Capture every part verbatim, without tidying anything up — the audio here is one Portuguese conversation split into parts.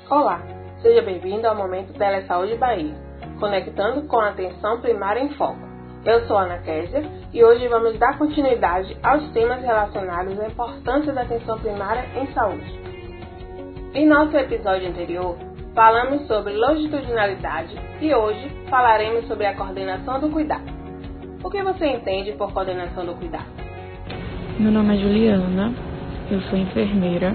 Olá, seja bem-vindo ao Momento Telesaúde Bahia, conectando com a atenção primária em foco. Eu sou Ana Késia e hoje vamos dar continuidade aos temas relacionados à importância da atenção primária em saúde. Em nosso episódio anterior, falamos sobre longitudinalidade e hoje falaremos sobre a coordenação do cuidado. O que você entende por coordenação do cuidado? Meu nome é Juliana, eu sou enfermeira,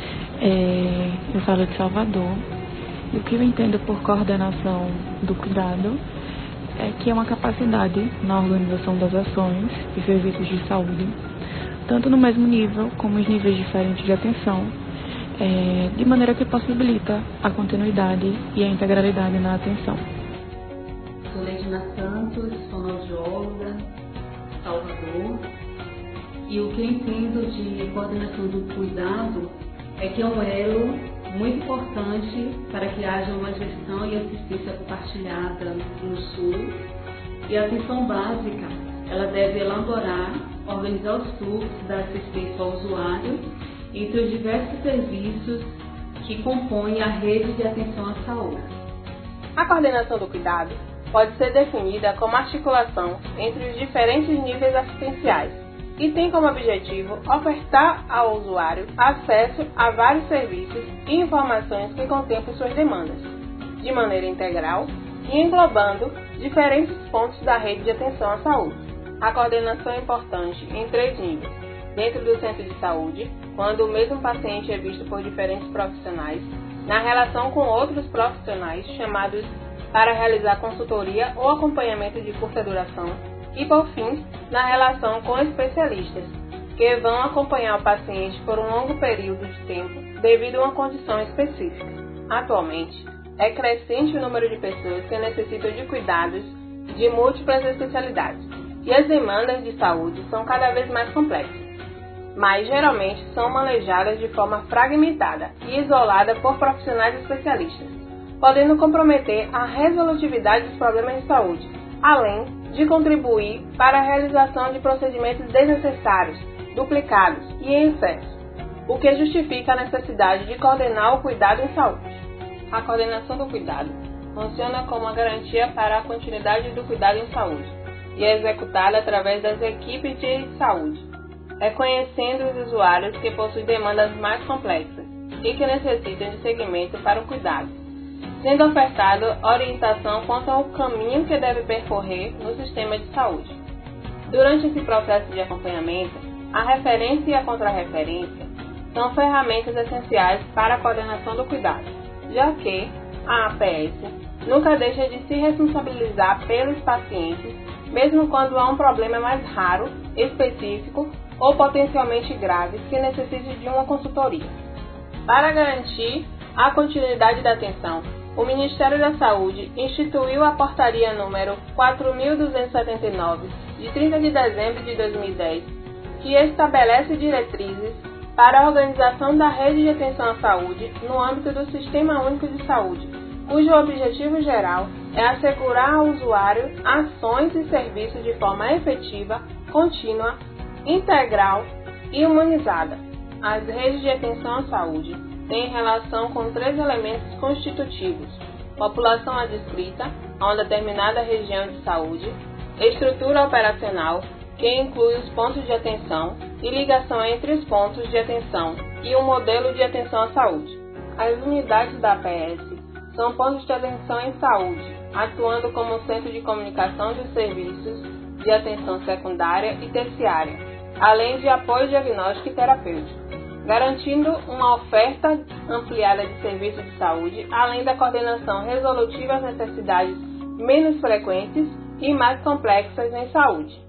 é, eu falo de Salvador. E o que eu entendo por coordenação do cuidado é que é uma capacidade na organização das ações e serviços de saúde, tanto no mesmo nível como em níveis diferentes de atenção, é, de maneira que possibilita a continuidade e a integralidade na atenção. Sou Leidina Santos, fonoaudióloga, Salvador. E o que eu entendo de coordenação do cuidado é que é um elo muito importante para que haja uma gestão e assistência compartilhada no SUS. E a atenção básica, ela deve elaborar, organizar os fluxos da assistência ao usuário entre os diversos serviços que compõem a rede de atenção à saúde. A coordenação do cuidado pode ser definida como articulação entre os diferentes níveis assistenciais e tem como objetivo ofertar ao usuário acesso a vários serviços e informações que contemplem suas demandas, de maneira integral e englobando diferentes pontos da rede de atenção à saúde. A coordenação é importante em três níveis: dentro do centro de saúde, quando o mesmo paciente é visto por diferentes profissionais, na relação com outros profissionais chamados para realizar consultoria ou acompanhamento de curta duração, e, por fim, na relação com especialistas, que vão acompanhar o paciente por um longo período de tempo devido a uma condição específica. Atualmente, é crescente o número de pessoas que necessitam de cuidados de múltiplas especialidades, e as demandas de saúde são cada vez mais complexas, mas geralmente são manejadas de forma fragmentada e isolada por profissionais especialistas, podendo comprometer a resolutividade dos problemas de saúde, além de contribuir para a realização de procedimentos desnecessários, duplicados e em excesso, o que justifica a necessidade de coordenar o cuidado em saúde. A coordenação do cuidado funciona como uma garantia para a continuidade do cuidado em saúde e é executada através das equipes de saúde, reconhecendo os usuários que possuem demandas mais complexas e que necessitam de segmento para o cuidado, sendo ofertada orientação quanto ao caminho que deve percorrer no sistema de saúde. Durante esse processo de acompanhamento, a referência e a contrarreferência são ferramentas essenciais para a coordenação do cuidado, já que a A P S nunca deixa de se responsabilizar pelos pacientes, mesmo quando há um problema mais raro, específico ou potencialmente grave que necessite de uma consultoria. Para garantir a continuidade da atenção, o Ministério da Saúde instituiu a Portaria número quatro mil duzentos e setenta e nove, de trinta de dezembro de dois mil e dez, que estabelece diretrizes para a organização da rede de atenção à saúde no âmbito do Sistema Único de Saúde, cujo objetivo geral é assegurar ao usuário ações e serviços de forma efetiva, contínua, integral e humanizada. As redes de atenção à saúde têm relação com três elementos constitutivos: população adscrita a uma determinada região de saúde, estrutura operacional, que inclui os pontos de atenção e ligação entre os pontos de atenção e um modelo de atenção à saúde. As unidades da A P S são pontos de atenção em saúde, atuando como centro de comunicação dos serviços de atenção secundária e terciária, além de apoio diagnóstico e terapêutico, garantindo uma oferta ampliada de serviços de saúde, além da coordenação resolutiva às necessidades menos frequentes e mais complexas em saúde.